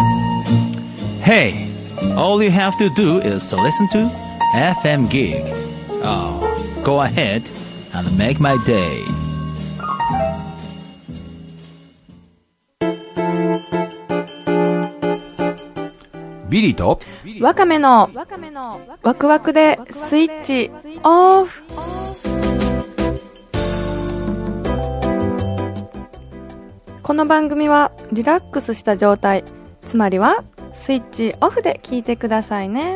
Hey, all you have to do is to listen to FM Gig. Oh, go ahead and make my day. ビリーとワカメのワクワクでスイッチオフ。この番組はリラックスした状態、つまりはスイッチオフで聞いてくださいね。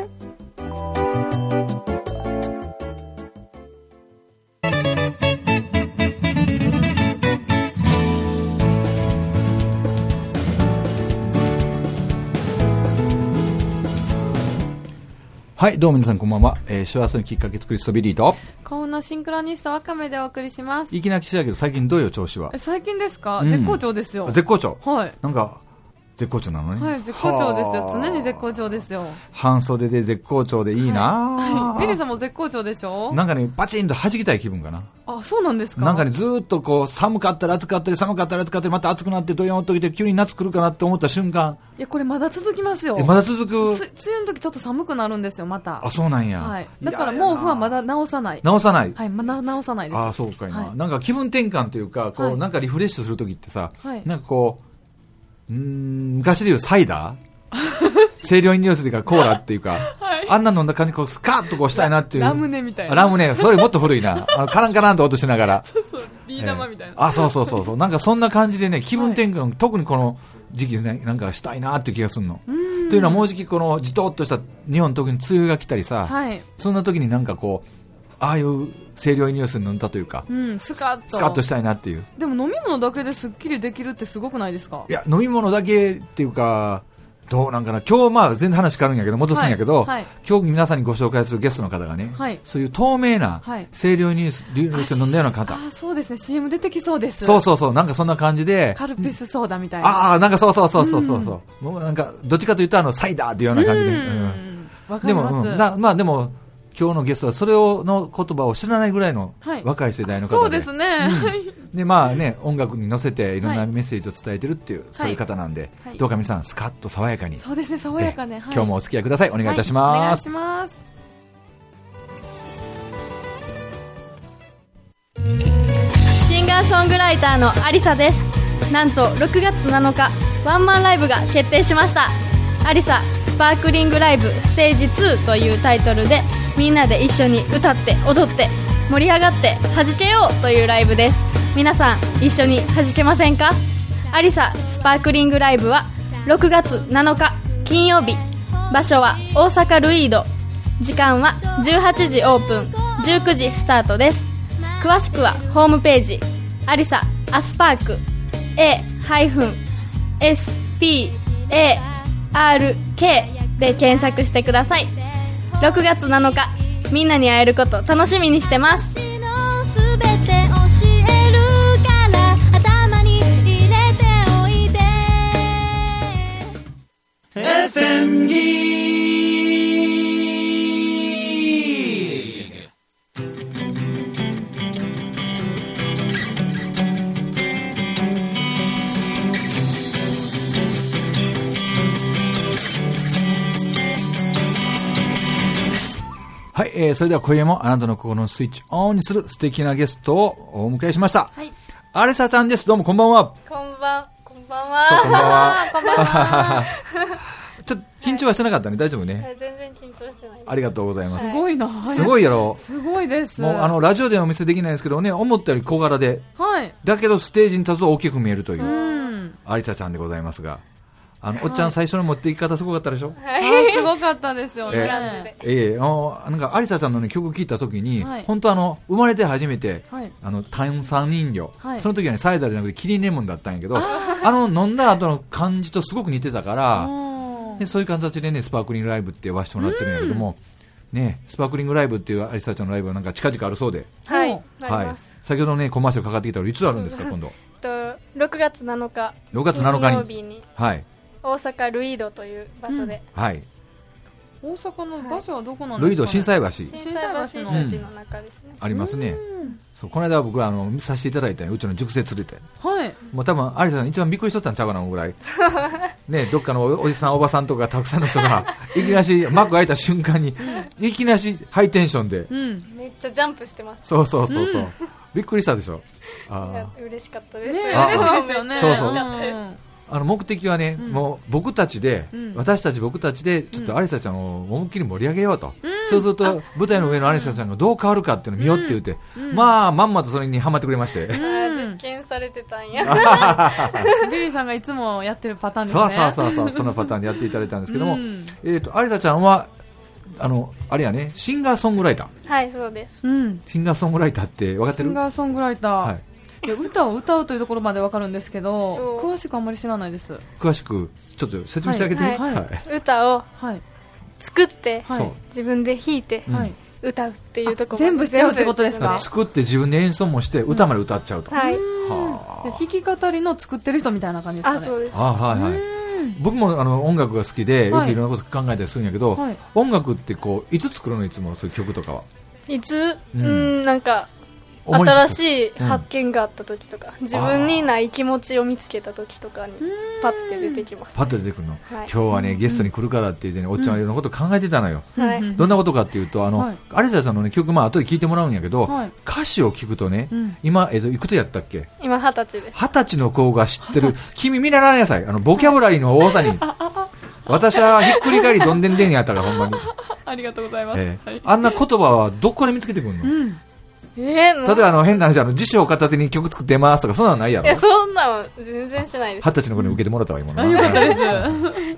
はい、どうも皆さんこんばんは。幸せのきっかけ作り人ビリーと幸運のシンクロニストワカメでお送りします。 いきなり来たけど最近どうよ調子は。 最近ですか、絶好調ですよ。 絶好調。 はい。 なんか絶好調なのね。 はい、絶好調ですよ。常に絶好調ですよ。 半袖で絶好調でいいな、 はい、ビリーさんも絶好調でしょ。 なんかね、パチンと弾きたい気分かな。 あ、そうなんですか。 なんかね、ずーっとこう寒かったら暑かったり寒かったら暑かったりまた暑くなってどよんときて急に夏来るかなって思った瞬間。 いや、これまだ続きますよ。 まだ続く。 梅雨の時ちょっと寒くなるんですよ、また。 あ、そうなんや。 はい。だから毛布はまだ直さない。 直さない。 はい、まだ直さないです。 あ、そうかいな、 はい。 なんか気分転換というか、こう、はい、なんかリフレッシュするときってさ、はい、なんかこう、昔でいうサイダー清涼飲料水というかコーラっていうか、はい、あんな飲んだ感じこうスカッとこうしたいなっていう。 ラムネみたいな。 ラムネ、それもっと古いな。カランカランと音しながら。 そうそう、ビー玉みたいな。 あ、そうそうそうそう。なんかそんな感じでね、気分転換、はい、特にこの時期ね、なんかしたいなっていう気がするの。というのはもうじきこのじとっとした日本特に梅雨が来たりさ、はい、そんな時になんかこう、ああいう清涼飲料水飲んだというか、 スカッとしたいなっていう。 でも飲み物だけですっきりできるってすごくないですか。 いや、飲み物だけっていうか、どうなんかな。今日まあ全然話変わるんやけど戻すんやけど、はいはい、今日皆さんにご紹介するゲストの方がね、はい、そういう透明な清涼飲料水飲んだような方。 あ、そうですね。CM 出てきそうです。 そうそうそう。なんかそんな感じで。 カルピスソーダみたいな。 ああ、なんかそうそうそうそうそう。もうなんかどっちかというとサイダーっていうような感じで。 わかります。 でも、まあでも。今日のゲストはそれの言葉を知らないぐらいの若い世代の方で、 そうですね、 でまあね、音楽に乗せていろんなメッセージを伝えてるっていう、そういう方なんで、どうか皆さんスカッと爽やかに。 そうですね、爽やかね、 今日もお付き合いください。お願いいたします。 お願いします。 シンガーソングライターのアリサです。なんと6月7日ワンマンライブが決定しました。アリサスパークリングライブステージ2というタイトルで、みんなで一緒に歌って踊って盛り上がって弾けようというライブです。皆さん一緒に弾けませんか。アリサスパークリングライブは6月7日金曜日、場所は大阪ルイード、時間は18時オープン、19時スタートです。詳しくはホームページアリサアスパーク A-SPARK で検索してください。6月7日みんなに会えること楽しみにしてます。 FM ギー。 はい、それでは今夜もあなたの心のスイッチオンにする素敵なゲストをお迎えしました。はい、アレサちゃんです。どうもこんばんは。 こんばんは。 こんばんは。ちょっと緊張はしてなかったね。大丈夫ね。 全然緊張してない。 ありがとうございます。 すごいな。 すごいやろ。 すごいです。 もうラジオではお見せできないですけどね、思ったより小柄で、はい、だけどステージに立つと大きく見えるという、アリサちゃんでございますが、おっちゃん最初の持っていき方すごかったでしょ。 はい、すごかったですよね。 なんかアリサちゃんの、ね、曲聴いた時に、はい、本当生まれて初めて、はい、炭酸飲料、はい、その時はねサイダーじゃなくてキリンレモンだったんやけど、飲んだ後の感じとすごく似てたから、でそういう形でねスパークリングライブって呼ばせてもらってるんやけども、ね、スパークリングライブっていうアリサちゃんのライブはなんか近々あるそうで、 はい、 はい、先ほどねコマーシャルかかってきたらいつあるんですか今度。 6月7日 6月7日に、 金曜日に、 はい、 大阪ルイードという場所で、 はい、 大阪の場所はどこなんですかね。 ルイド心斎橋。 心斎橋のうちの中ですね。 ありますね。そう、この間僕見させていただいたうちの塾生連れて。 はい。 もう多分、有田さん一番びっくりしとったんちゃうかなぐらい。ね、どっかのおじさんおばさんとかたくさんの人が、いきなし、幕開いた瞬間に、いきなしハイテンションで。 めっちゃジャンプしてました。 そうそうそうそう。びっくりしたでしょ。 嬉しかったです。 嬉しいですよね。 そうそう。目的はね、もう僕たちで、私たち僕たちでちょっと有田ちゃんを思いっきり盛り上げようと、そうすると舞台の上の有田ちゃんがどう変わるかっていうのを見ようって言って、まんまとそれにハマってくれまして、 実験されてたんや。 ビリーさんがいつもやってるパターンですね。 そうそのパターンでやっていただいたんですけども、有田ちゃんはあれやね、シンガーソングライター。 はい、そうです。 シンガーソングライターって分かってる？ シンガーソングライター、はい、歌を歌うというところまで分かるんですけど、詳しくあんまり知らないです。 詳しくちょっと説明してあげて。 歌を作って、自分で弾いて、歌うっていうところ全部しちゃうってことですか？ 作って自分で演奏もして歌まで歌っちゃうと。 はい。 弾き語りの作ってる人みたいな感じですかね。 あ、そうです。 はいはい。僕も音楽が好きでよくいろんなこと考えたりするんやけど、音楽ってこういつ作るの？いつもそういう曲とかは。 いつなんか新しい発見があった時とか、自分にない気持ちを見つけた時とかにパッて出てきます。 パッと出てくるの。今日はねゲストに来るからって言ってね、おっちゃんはいろんなこと考えてたのよ。どんなことかっていうと有田さんのね曲後で聞いてもらうんやけど、歌詞を聞くとね、今いくつやったっけ？ 今20歳です。 20歳の子が知ってる。君見習いなさい。ボキャブラリーの多さに。私はひっくり返りどんでんでんやったからほんまに。 ありがとうございます。 あんな言葉はどこから見つけてくるの？例えば変な話、辞書を片手に曲作ってますとかそんなのないやろ？ いや、そんなの全然しないです。 20歳の子に受けてもらったわ今の。 よかったです。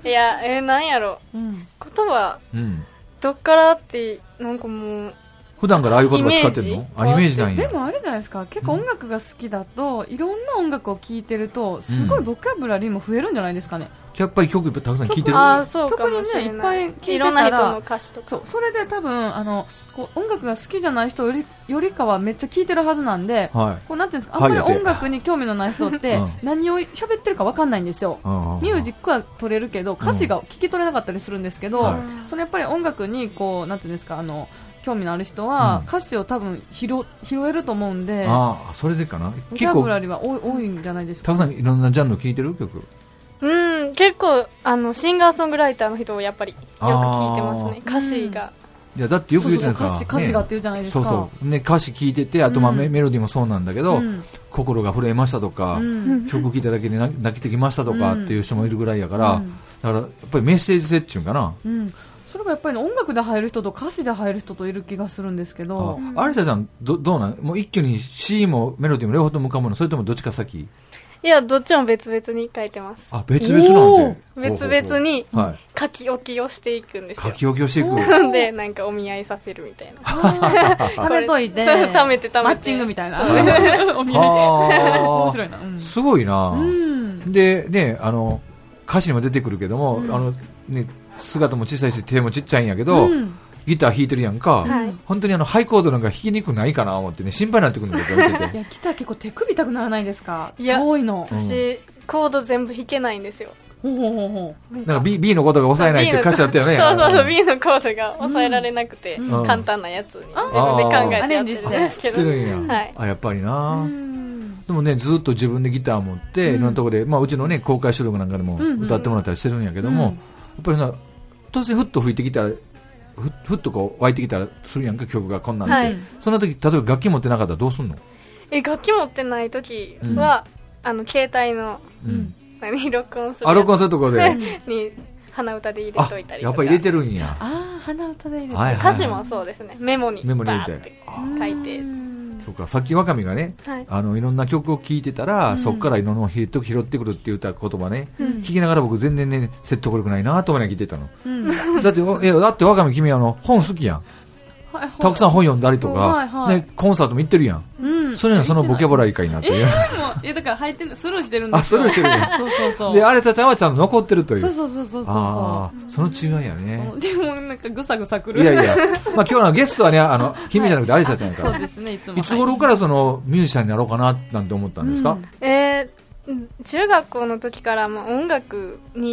いや、なんやろ、言葉、どっからってなんかもう普段からああいう言葉使ってるの？イメージなんや。 でもあれじゃないですか、結構音楽が好きだと、いろんな音楽を聴いてるとすごいボキャブラリーも増えるんじゃないですかね。 やっぱり曲たくさん聴いてる。 そうかもしれない。 特にね、いっぱい聴いてたら、 いろんな人の歌詞とか。 それで多分こう音楽が好きじゃない人よりかはめっちゃ聴いてるはずなんで、こうなんていうんですか、あんまり音楽に興味のない人って何を喋ってるか分かんないんですよ。ミュージックは取れるけど歌詞が聞き取れなかったりするんですけど、そのやっぱり音楽にこうなんていうんですか、興味のある人は歌詞を多分拾えると思うんで、 それでかな。 ボキャブラリーは多いんじゃないですか。 たくさんいろんなジャンル聴いてる曲。 結構シンガーソングライターの人をやっぱりよく聞いてますね。歌詞が。 いやだってよく言うじゃないですか。 歌詞がって言うじゃないですか。 そうね、歌詞聞いてて、あとメロディーもそうなんだけど、心が震えましたとか、曲聴いただけで泣けてきましたとかっていう人もいるぐらいやから、だからやっぱりメッセージ性っていうかな。 それがやっぱり音楽で入る人と歌詞で入る人といる気がするんですけど。 有田さんどうなん？もう一挙に詩もメロディーも両方とも浮かぶの？それともどっちか先？ いや、どっちも別々に書いてます。 別々なんて。 別々に書き置きをしていくんですよ。 書き置きをしていく。 で、なんかお見合いさせるみたいな。 貯めといて。 貯めて。 マッチングみたいな。お見合い。面白いな。 すごいな。で、ね、歌詞にも出てくるけども、ね、姿も小さいし手もちっちゃいんやけど、ギター弾いてるやんか、本当にハイコードなんか弾きにくくないかな思ってね、心配になってくるんだけど、見てて。 いや、ギター結構手首痛くならないですか？ いや、 多いの。 私、コード全部弾けないんですよ。 なんか B のコードが抑えないって歌詞だったよね。 そう、B のコードが抑えられなくて、簡単なやつに自分で考えてやってるんですけど。 やっぱりな。でもね、ずっと自分でギター持って、いろんなところで、うちのね、公開収録なんかでも歌ってもらったりしてるんやけども、やっぱり突然ふっと吹いてきたら、ふっとこう湧いてきたらするやんか、曲がこんなんで。その時、例えば楽器持ってなかったらどうすんの？ 楽器持ってない時は、携帯の、録音する。 録音するところで。 に、鼻歌で入れといたりとか。 やっぱり入れてるんや。 鼻歌で入れてる。 歌詞もそうですね。メモにバーって書いて。 そうか、さっき若見がね、いろんな曲を聴いてたら、そこからいろんなのを拾ってくるって言った言葉ね、聞きながら僕全然ね、説得力ないなと思いながら聞いてたの。だって若見君本好きやん。たくさん本読んだりとか、コンサートも行ってるやん。それにはそのボキャブラリーかいなっていう。 だから入ってスルーしてるんですよ。 スルーしてるやん。そう。で、有田ちゃんはちゃんと残ってるという。 そう。 その違いやね。 自分なんかぐさぐさくる。 いや、今日のゲストはね、君じゃなくて有田ちゃんやから。 そうですね、いつも。 いつ頃からミュージシャンになろうかななんて思ったんですか？ 中学校の時から音楽に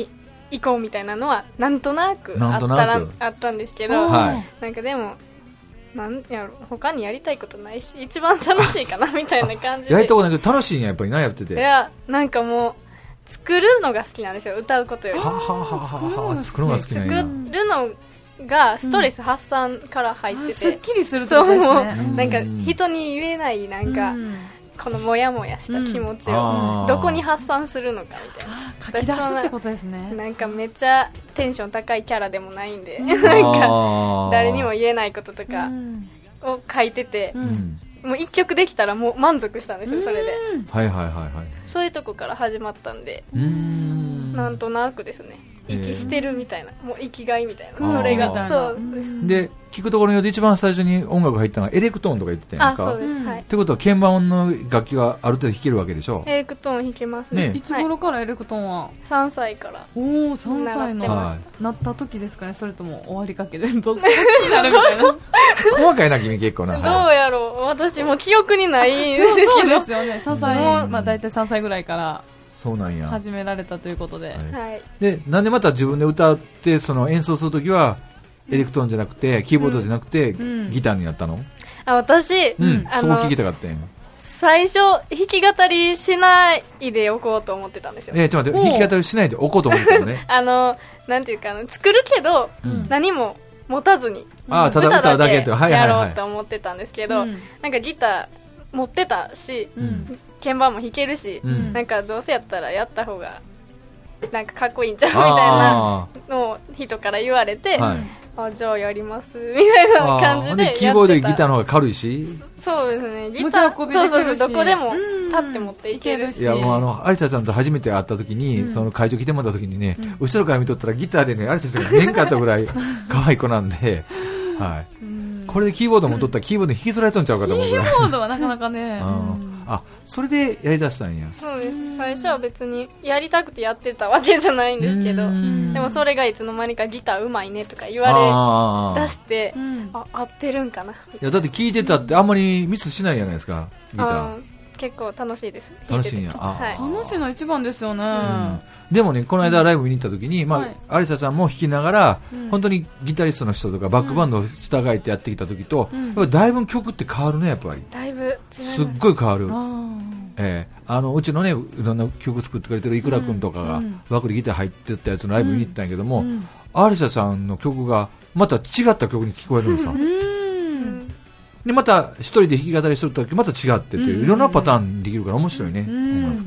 行こうみたいなのはなんとなくあったんですけど、なんかでもなんやろ他にやりたいことないし一番楽しいかなみたいな感じでやりたいことないけど楽しいんやっぱりなやってて。 いやなんかもう作るのが好きなんですよ、歌うことより。 作るのが好きなんや。 作るのがストレス発散から入ってて、 すっきりするってことですね。 なんか人に言えないなんか、このモヤモヤした気持ちをどこに発散するのかみたいな、 書き出すってことですね。 なんかめっちゃテンション高いキャラでもないんで、なんか誰にも言えないこととかを書いてて、もう一曲できたらもう満足したんですよ、それで。そういうとこから始まったんで、なんとなくですね、息してるみたいな、もう生きがいみたいな、それがそうで、聞くところによって一番最初に音楽入ったのはエレクトーンとか言ってたやんか。 そうです、はい。 ってことは鍵盤の楽器がある程度弾けるわけでしょ。 エレクトーン弾けますね。 いつ頃からエレクトーンは ？3歳から。 おお、3歳のなった時ですかね、それとも終わりかけで続々になるみたいな。 細かいな君結構な。 どうやろう、私も記憶にないんですけど。 そうですよね、3歳、まあ大体3歳ぐらいからそうなんや始められたということで。 で、なんでまた自分で歌ってその演奏するときはエレクトーンじゃなくてキーボードじゃなくてギターになったの？ 私、 そこ聞きたかったんや。 最初弾き語りしないでおこうと思ってたんですよ。 ちょっと待って、弾き語りしないでおこうと思ってたのね。 なんていうか作るけど、何も持たずにただ歌だけやろうと思ってたんですけど、なんかギター持ってたし、鍵盤も弾けるし、なんかどうせやったらやった方がなんかかっこいいんちゃうみたいなのを人から言われて、じゃあやりますみたいな感じでやってた。 キーボードでギターの方が軽いし、 そうですね、ギターそうどこでも立って持っていけるし。 いやもう有沙ちゃんと初めて会った時に、その会場来てもらった時にね、後ろから見とったらギターでね有沙ちゃんが年かったぐらい可愛い子なんで、これでキーボードも取ったらキーボードに引きずられとんちゃうかと思うぐらい。 キーボードはなかなかね。 それでやりだしたんや。 そうです。最初は別にやりたくてやってたわけじゃないんですけど、でもそれがいつの間にかギターうまいねとか言われ出して、合ってるんかな。いやだって聞いてたってあんまりミスしないじゃないですか、ギター。 結構楽しいです。 楽しいんや。 楽しいの一番ですよね。 でもね、この間ライブ見に行った時に、有沙さんも弾きながら、本当にギタリストの人とかバックバンドを従えてやってきた時と、だいぶ曲って変わるね、やっぱり。 だいぶ違います。 すっごい変わる。うちのね、いろんな曲作ってくれてるいくらくんとかが、枠でギター入ってったやつのライブ見に行ったんやけども、有沙さんの曲がまた違った曲に聞こえるのさ。でまた一人で弾き語りするときまた違ってて、いろんなパターンできるから面白いね、音楽って。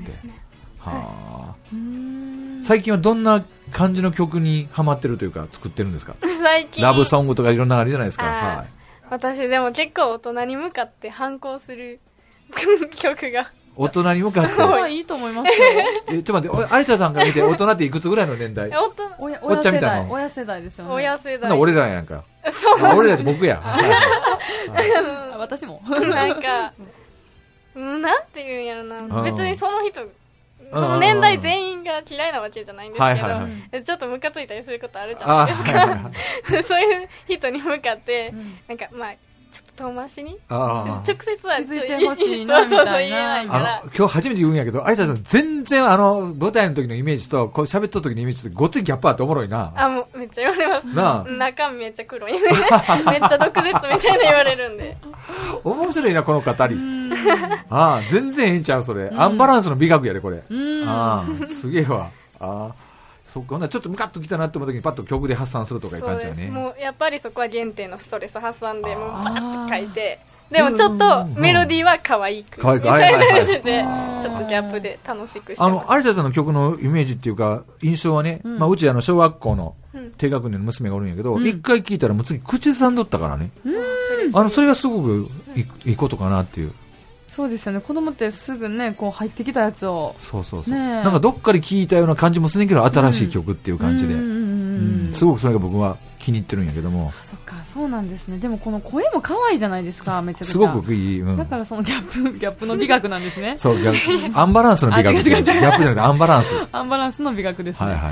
最近はどんな感じの曲にハマってるというか作ってるんですか？ 最近ラブソングとかいろんなのあるじゃないですか。 私でも結構大人に向かって反抗する曲が。 大人に向かって。 いいと思いますよ。 ちょっと待って、有沙さんから見て大人っていくつぐらいの年代？おっちゃんみたいな。 親世代ですよね。 親世代。 俺らやんか。俺らって僕や。 私も。 なんか、なんていうんやろな。別にその人、その年代全員が嫌いなわけじゃないんですけど、ちょっとムカついたりすることあるじゃないですか。そういう人に向かって、なんかまあ、ちょっと遠回しに直接は気づいてほしいなみたいな。 今日初めて言うんやけど、有沙さん全然5代の時のイメージとこう喋っとった時のイメージとごっついギャップあっておもろいな。 もうめっちゃ言われます。中身めっちゃ黒い。めっちゃ毒舌みたいな言われるんで。 面白いなこの語り。全然ええんちゃうそれ。アンバランスの美学やでこれ。すげえわ。そっか、ちょっとムカッときたなって思った時にパッと曲で発散するとかいう感じだね。 もうやっぱりそこは原点のストレス発散でもうバーッと書いて、でもちょっとメロディーは可愛くみたいな感じでちょっとギャップで楽しくしてます。 有沙さんの曲のイメージっていうか印象はね、うち小学校の低学年の娘がおるんやけど、一回聴いたらもう次口ずさんどったからね。それがすごくいいことかなっていう。 そうですよね。子供ってすぐねこう入ってきたやつをなんかどっかで聴いたような感じもするけど新しい曲っていう感じですごくそれが僕は気に入ってるんやけども。 そっか、そうなんですね。でもこの声も可愛いじゃないですか、めちゃくちゃすごくいい。 だからそのギャップの美学なんですね。 そう、アンバランスの美学。ギャップじゃなくてアンバランス。 アンバランスの美学ですね。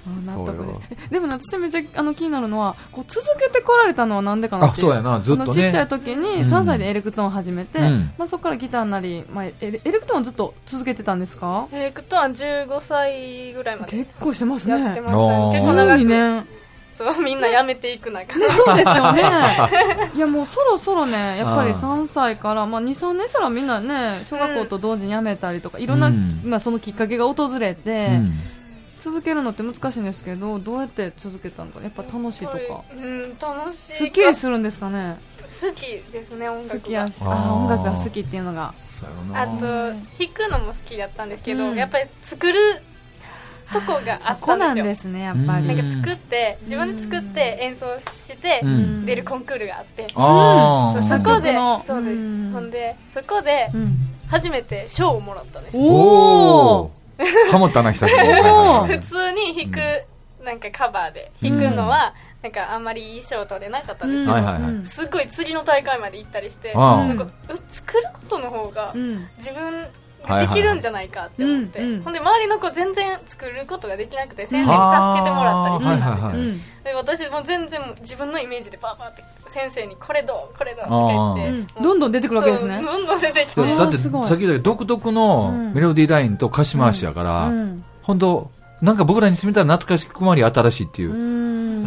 納得です。でも私めっちゃ気になるのはこう続けてこられたのはなんでかなっていう。 そうやな、ずっとね。 ちっちゃい時に3歳でエレクトーンを始めて、そこからギターなり、エレクトーンをずっと続けてたんですか？ エレクトーンは15歳ぐらいまで結構してますね。 やってましたね。結構長くね。 そうみんなやめていく中でそうですよね。いやもうそろそろねやっぱり3歳から、2、3年したらみんなね小学校と同時にやめたりとか、いろんな、そのきっかけが訪れて、続けるのって難しいんですけど、どうやって続けたのか、やっぱ楽しいとか、 楽しい、 すっきりするんですかね。 好きですね、音楽が。 好きやし、音楽が好きっていうのが。 あと弾くのも好きだったんですけど、やっぱり作るとこがあったんですよ。そこなんですね、やっぱり。 なんか作って自分で作って演奏して出るコンクールがあって、そこでそうです。ほんでそこで初めて賞をもらったんです。 おー、ハモったな久しぶりに。 普通に弾くなんかカバーで弾くのはなんかあんまりいい賞取れなかったんですけど、すごい次の大会まで行ったりして、なんか作ることの方が自分できるんじゃないかって思って、ほんで周りの子全然作ることができなくて先生に助けてもらったりしてたんですよ。で私も全然自分のイメージでパーパーって先生にこれどうこれどうって言って、 どんどん出てくるわけですね。 どんどん出てきて、 だってさっき言ったけど独特のメロディーラインと歌詞回しやから、本当なんか僕らにしてみたら懐かしくもあり新しいっていう、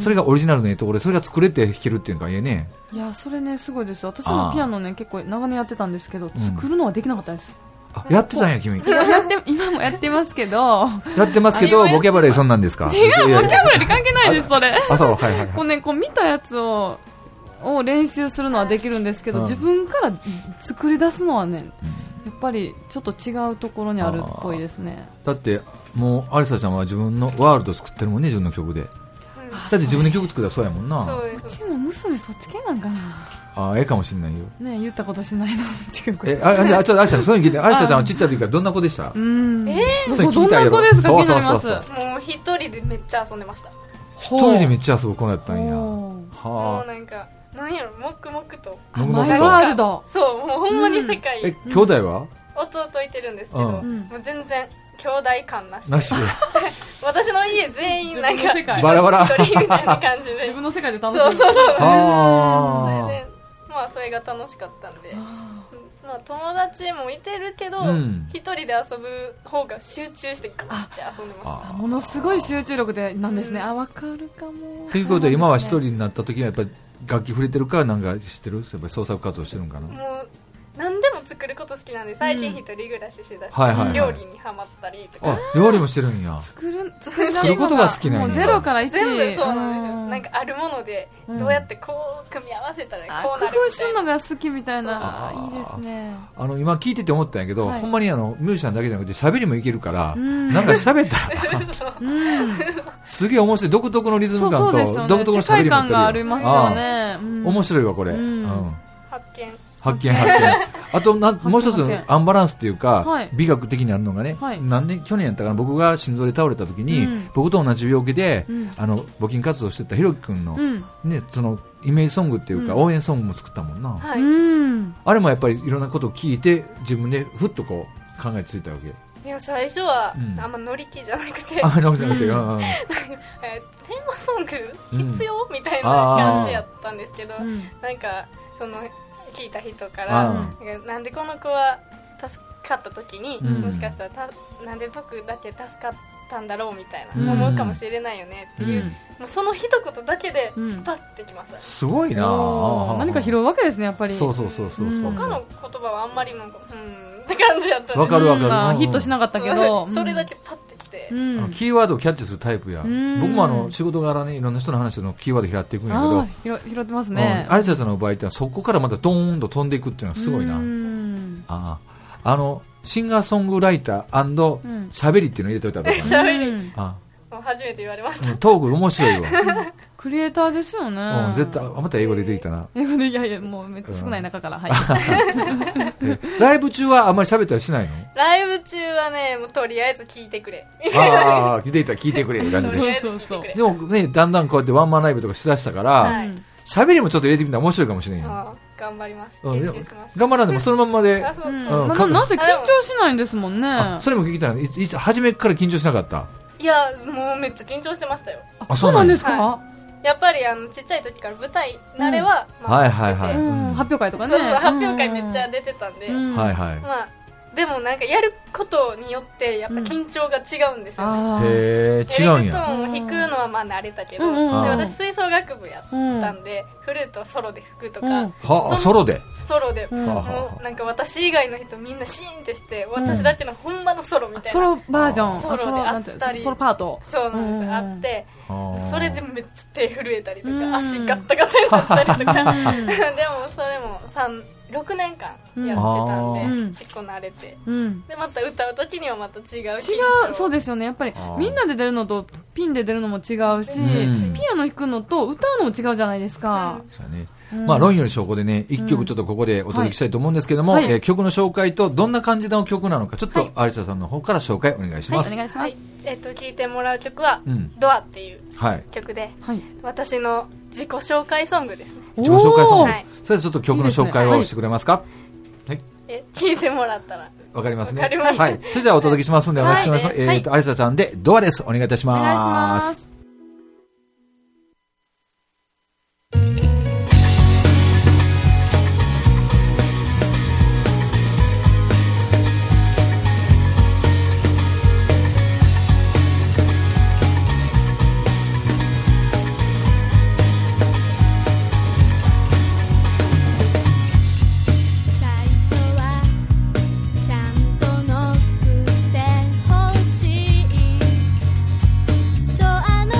それがオリジナルのところでそれが作れて弾けるっていうのがいいね。 いやそれねすごいです。私もピアノね結構長年やってたんですけど、作るのはできなかったです。 やってたんや君。 今もやってますけど。 やってますけどボキャブラリーそんなんですか？ 違う、ボキャブラリー関係ないですそれ。 あ、そう、はいはい。 こうねこう見たやつを練習するのはできるんですけど、自分から作り出すのはね、やっぱりちょっと違うところにあるっぽいですね。 だってもうアリサちゃんは自分のワールド作ってるもんね、自分の曲で。だって自分で曲作ったらそうやもんな。 うちも娘そっち系なんかな。 ええかもしれないよ。 ね言ったことしないの。 ちょっとアリサそういうの聞いて、アリサちゃんはちっちゃい時からどんな子でした？ どんな子ですか？気になります。 もう一人でめっちゃ遊んでました。 一人でめっちゃ遊ぶ子だったんや。 もうなんかなんやろ、黙々とマイワールド。 そうもうほんまに世界。 兄弟は？ 弟いてるんですけど、もう全然兄弟感なしで。私の家全員なんかバラバラ一人みたいな感じで自分の世界で楽しむ。 そうそれが楽しかったんで、友達もいてるけど一人で遊ぶ方が集中してガーって遊んでました。 ものすごい集中力でなんですね。わかるかも。 ということで今は一人になった時はやっぱり楽器触れてるからなんか知ってる？やっぱり創作活動してるんかな。 もう何でも作ること好きなんで、最近一人暮らししてたし、料理にハマったりとか。 料理もしてるんや。 作ることが好きなんや。 ゼロから1。 全部そうなんですよ。なんかあるものでどうやってこう組み合わせたらこうなるみたいな。 工夫するのが好きみたいな。いいですね。 今聞いてて思ったんやけど、ほんまにミュージシャンだけじゃなくて喋りもいけるから、なんか喋ったらすげえ面白い、独特のリズム感と独特の喋り感がありますよね。 面白いわこれ。 発見。 あともう一つアンバランスっていうか、美学的にあるのがね、なんで去年やったかな、僕が心臓で倒れた時に、僕と同じ病気で募金活動してたひろきくんのね、そのイメージソングっていうか応援ソングも作ったもんな。あれもやっぱりいろんなことを聞いて自分でふっとこう考えついたわけ。 いや最初はあんま乗り気じゃなくて、テーマソング必要みたいな感じやったんですけど、なんかその聞いた人からなんでこの子は助かった時に、もしかしたらなんで僕だけ助かったんだろうみたいな思うかもしれないよねっていう、もうその一言だけでパッてきました。 すごいな。 何か拾うわけですねやっぱり。 そう他の言葉はあんまりなんかって感じやったんで。 わかるわかる。 ヒットしなかったけどそれだけパッてきて、 キーワードをキャッチするタイプや。僕も仕事柄ねいろんな人の話のキーワード拾っていくんやけど、 拾ってますね。 アリサさんの場合ってそこからまたドーンと飛んでいくっていうのはすごいな。シンガーソングライター&喋りっていうの入れといたら喋り初めて言われました。 トーク面白いわ。 クリエイターですよね。 絶対また英語で出てきたな。 英語でいやもうめっちゃ少ない中から。 ライブ中はあんまり喋ったりしないの？ ライブ中はねもうとりあえず聞いてくれ。 聞いてくれって感じで。でもねだんだんこうやってワンマンライブとかしだしたから喋りもちょっと入れてみたら面白いかもしれんよ。 頑張ります。練習します。 頑張らんでもそのまんまで。 なぜ緊張しないんですもんね。 それも聞きたい。初めから緊張しなかった。 いやもうめっちゃ緊張してましたよ。 あ、そうなんですか、 はい、やっぱりちっちゃい時から舞台慣れは、まあ、してて、 発表会とかね、 そうそう発表会めっちゃ出てたんで、 はいはい、 まあでもなんかやることによってやっぱ緊張が違うんですよね。 へー、違うんや。 エレクトーンを弾くのはまあ慣れたけど、で私吹奏楽部やったんで、フルートをソロで吹くとか、 ソロでもうなんか私以外の人みんなシーンってして私だけのほんまのソロみたいな、 ソロバージョン、 ソロであったり、 ソロパート、 そうなんですよ、あって、それでめっちゃ手震えたりとか、足ガッタガタになったりとかでもそれも6年間やってたんで、結構慣れて、でまた歌う時にはまた違うそうですよね。やっぱりみんなで出るのとピンで出るのも違うし、ピアノ弾くのと歌うのも違うじゃないですか。 そうね。まあ論より証拠でね、一曲ちょっとここでお届けしたいと思うんですけども、曲の紹介とどんな感じの曲なのか、ちょっと有沙さんの方から紹介お願いします。 はい、お願いします。 聴いてもらう曲はドアっていう曲で、私の自己紹介ソングですね。 自己紹介ソング、それでちょっと曲の紹介をしてくれますか。はい、 聴いてもらったらわかりますね。はい、それじゃあお届けしますんでお願いします。有沙ちゃんでドアです。お願いいたします。 お願いします。 ドアの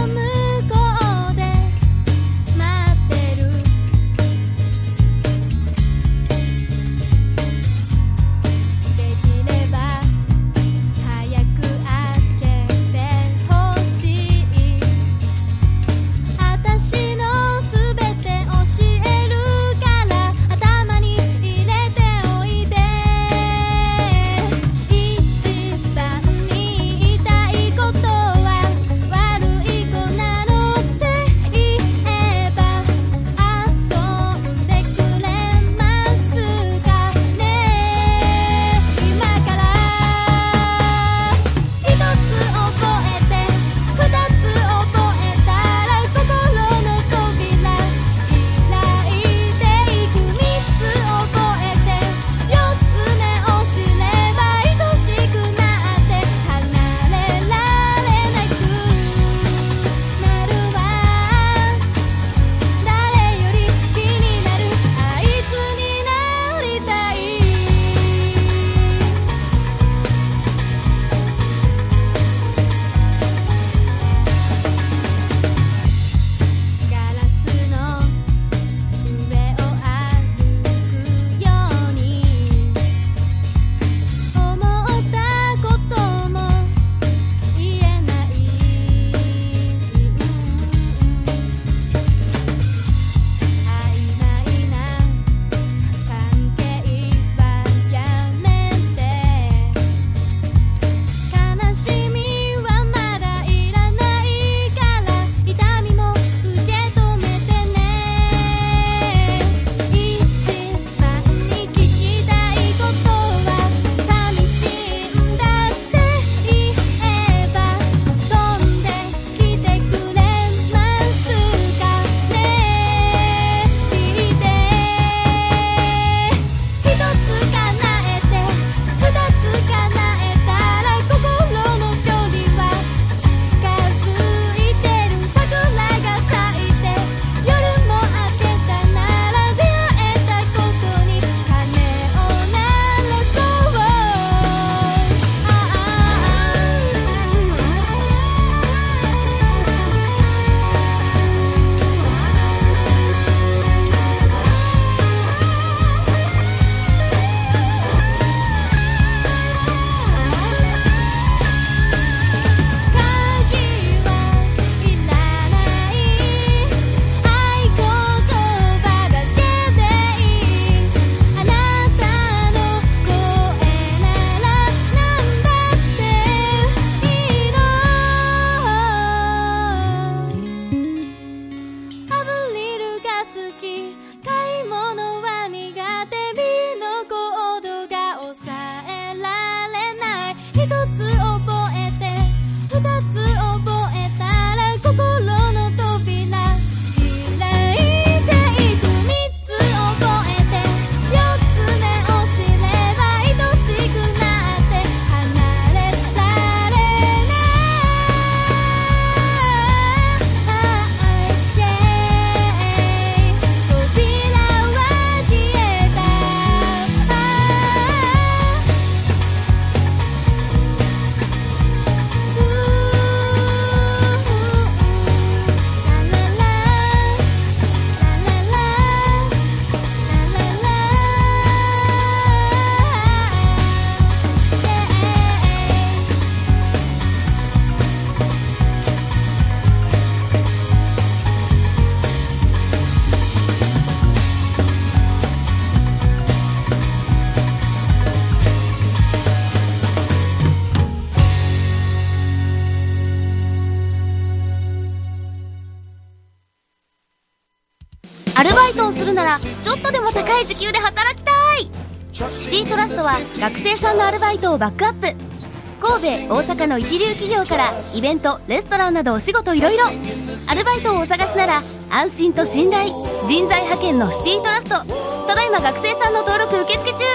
アルバイトをするならちょっとでも高い時給で働きたい。シティトラストは学生さんのアルバイトをバックアップ。神戸、大阪の一流企業からイベント、レストランなどお仕事いろいろ。アルバイトをお探しなら安心と信頼、人材派遣のシティトラスト。ただいま学生さんの登録受付中。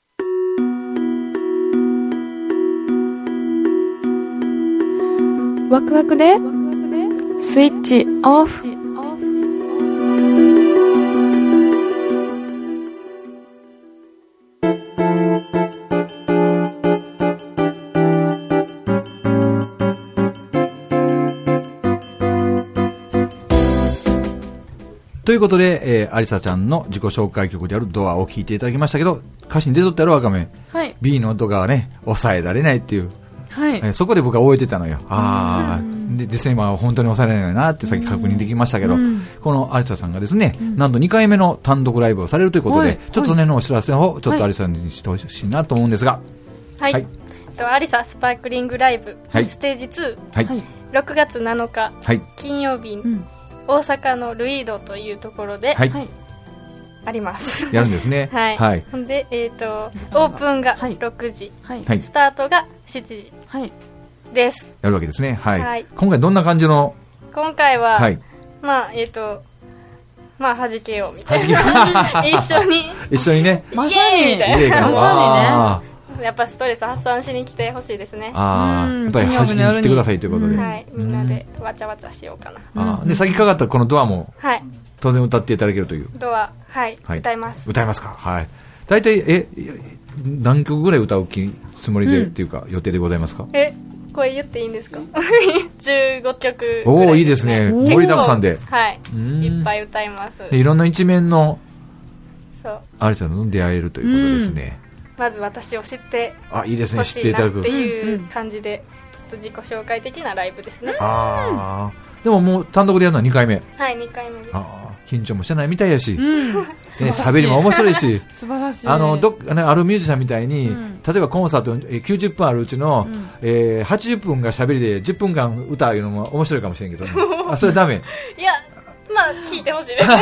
ワクワクでスイッチオフ。 ということで、アリサちゃんの自己紹介曲であるドアを聴いていただきましたけど、歌詞に出とったやろ、ワカメ。 はい。 B の音がね、抑えられないっていう。 はい。 そこで僕は覚えてたのよ。ああ。で、実際今は本当に抑えられないなってさっき確認できましたけど、このアリサさんがですね、なんと2回目の単独ライブをされるということで、ちょっとそのお知らせをちょっとアリサにしてほしいなと思うんですが。 はい。アリサスパークリングライブ、ステージ2。はい。6月7日、金曜日。大阪のルイードというところで、あります。 やるんですね。 はい。ほんで、オープンが6時、スタートが7時です。 やるわけですね。はい。今回どんな感じの？ 今回は、まあ、弾けようみたいな。 一緒にね。 まさにみたいな。まさにね。 やっぱストレス発散しに来てほしいですね。 ああ、やっぱり弾きに来てくださいということで。 はい、みんなでわちゃわちゃしようかな。 で、先かかったこのドアも、当然歌っていただけるという。 ドア、歌います。 歌いますか。はい。大体、何曲ぐらい歌うつもりでっていうか、予定でございますか？ これ言っていいんですか？15曲。 おお、いいですね。盛りだくさんで。 はい。いっぱい歌います。 いろんな一面の、アリサと出会えるということですね。 まず私を知ってほしいなっていう感じで、ちょっと自己紹介的なライブですね。 でももう単独でやるのは2回目。 はい、2回目です。 緊張もしてないみたいやし、喋りも面白いし、 素晴らしい。 あるミュージシャンみたいに、例えばコンサート90分あるうちの80分が喋りで10分間歌うのも面白いかもしれんけどね。それダメ。 いや、まあ聞いてほしいですね。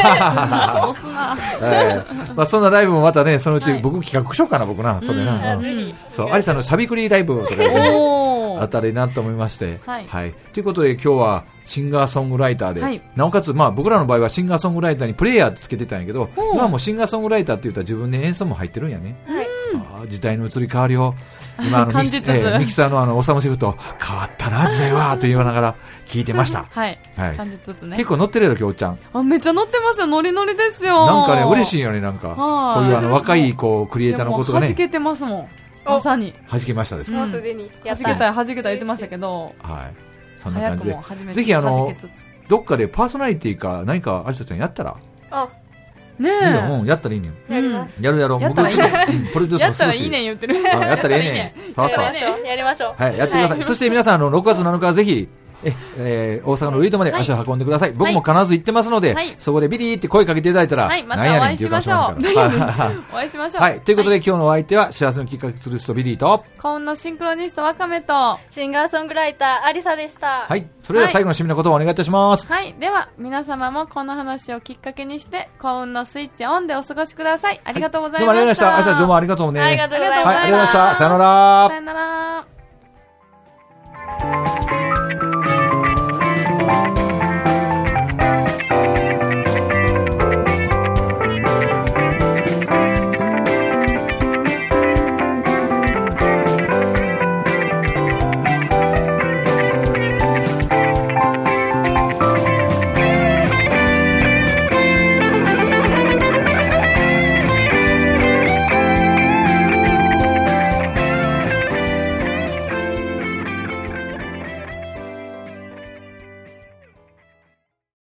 そんなライブもまたね、そのうち僕企画しようかな、僕な、それな。そう、アリさんのしゃべくりライブとかあったらいいなと思いまして。はい。ということで今日はシンガーソングライターで、なおかつ僕らの場合はシンガーソングライターにプレイヤーってつけてたんやけど、今もシンガーソングライターって言ったら自分で演奏も入ってるんやね。時代の移り変わりを今ミキサーのオサムシェフと変わったな時代はと言いながら聞いてました。 はい。感じつつね。 結構乗ってるやろ今日おっちゃん。 めっちゃ乗ってますよ。ノリノリですよ。 なんかね嬉しいよね、なんかこういう若いクリエイターのことがね。 弾けてますもん。まさに。 弾けましたですか。 もうすでに弾けた言ってましたけど。 はい。そんな感じで。ぜひどっかでパーソナリティか何かアリサちゃんやったら。 ねえ、やったらいいねん。 やります。 やろう。僕ちょっとプロデュースもするし。 やったらいいねん言ってる。 やったらいいねん。そうそう。 やりましょう。 はい、やってください。そして皆さん6月7日はぜひ大阪のルイードまで足を運んでください。僕も必ず行ってますので、そこでビリーって声かけていただいたら、 何やねんって言うかもしれないから。お会いしましょう。 はい、ということで今日のお相手は幸せのきっかけする人ビリーと幸運のシンクロニストワカメとシンガーソングライターアリサでした。 はい、それでは最後の締めの言葉をお願いいたします。 はい、では皆様もこの話をきっかけにして幸運のスイッチオンでお過ごしください。ありがとうございました。どうもありがとうございました。 朝どうもありがとうね。 ありがとうございました。 ありがとうございました。さよなら。 さよなら。